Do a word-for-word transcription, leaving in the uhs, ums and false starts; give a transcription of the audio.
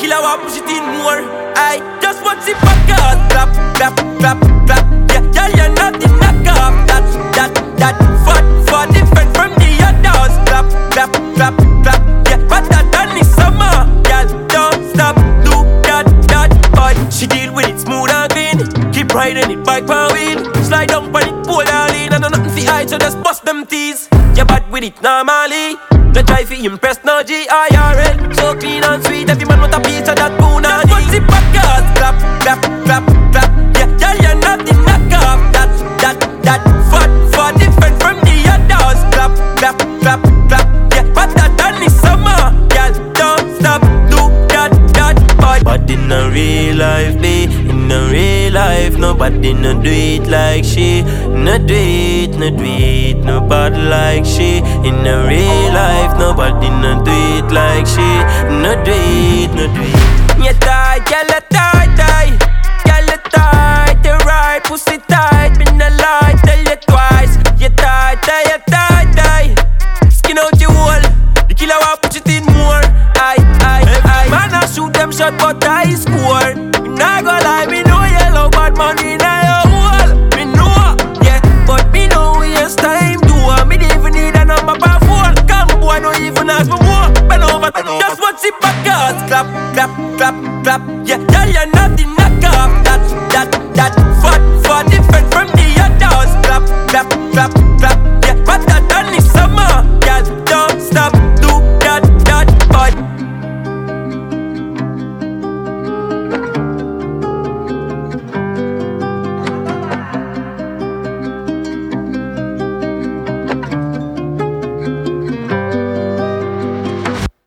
killer want push it in more. I just watch it back up, clap, clap, clap, clap. Yeah, girl, you're not the knockoff. That, that, that, fat, fat, different from the others. Clap, clap, clap, clap. Yeah, but that done is summer. Girl, don't stop, do that, that. But she deal with it smooth and clean. Keep riding it bike per wheel. Slide down on it, pull her lean. And nothing for eye, so just bust them teeth. You bad with it normally. Don't try to impress no G I R L. So clean and sweet, every man want a piece of that punani. Just watch it back up, clap, clap, clap, clap. Yeah, girl, you're not the knockoff. That, that, that, fat, fat, different from the others. Clap, clap, clap, clap. Yeah, but that done is summer. Girl, don't stop, do that, that. But, but in a real life, babe, in a real life, nobody no do it like she. No do it, no do it, nobody like she. In a real life, nobody no do it like she. No do it, no do it. You tight, girl, you tight, tight. Girl, you tight, you right, pussy tight. Me no lie, tell you twice. You tight, tight, you tight, tight. Skin out your hole, the killer want put it in more. Aye, aye, aye. Man, I shoot them shot, but I score. Me nah go lie, me know you love bad money now your hole. Me know, yeah, but me know waste time do. Me don't even need a number for phone. Come boy, don't even ask for more. Bend over, just watch it back up. Clap, clap, clap, clap. Yeah, girl, you're not the knockoff.